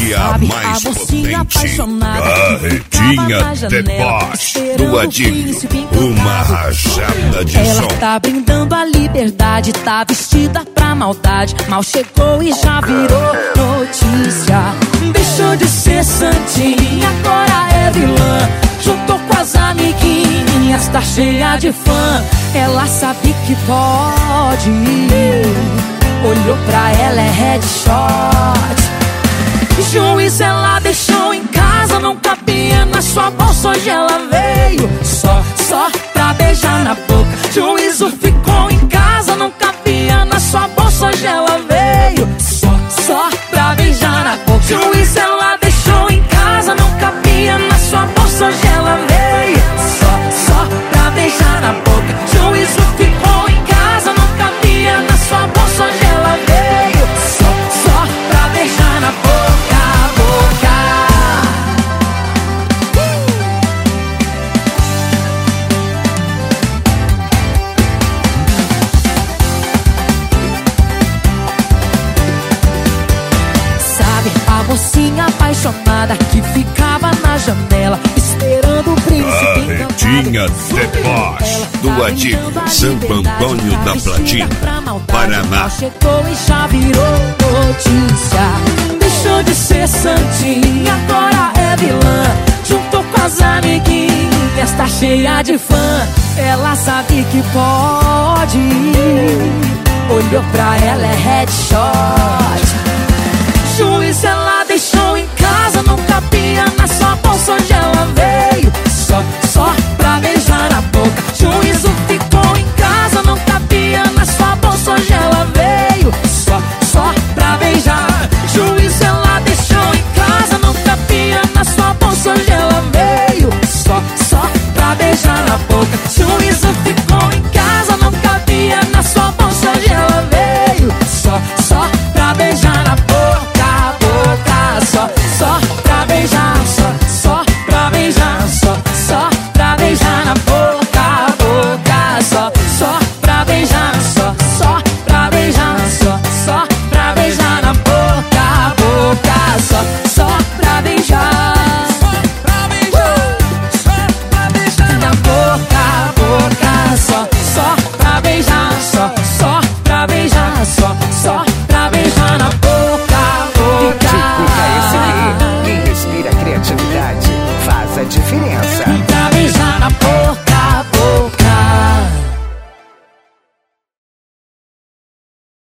e a mais potente, Carretinha Deboche do Adilho, uma rajada de ela som. Tá brindando a liberdade, tá vestida pra maldade. Mal chegou e já virou notícia. Deixou de ser santinha, agora é vilã. Juntou com as amiguinhas, tá cheia de fã. Ela sabe que pode. Olhou pra ela, é headshot. Juiz ela deixou em casa, não cabia na sua bolsa. Hoje ela veio só pra beijar na boca. Juízo ficou em casa, não cabia na sua bolsa. Hoje ela veio só pra beijar na boca. Juiz ela deixou em casa, não cabia na sua bolsa. Hoje ela veio só pra beijar na boca. Juízo ficou em casa, não cabia na sua bolsa. Hoje ela veio só pra beijar na boca. Mocinha apaixonada que ficava na janela esperando o príncipe. Carretinha Deboche do Adilho, Santo Antônio da Platina, Paraná. Chegou e já virou notícia. Deixou de ser santinha, agora é vilã. Juntou com as amiguinhas, tá cheia de fã. Ela sabe que pode. Olhou pra ela, é headshot.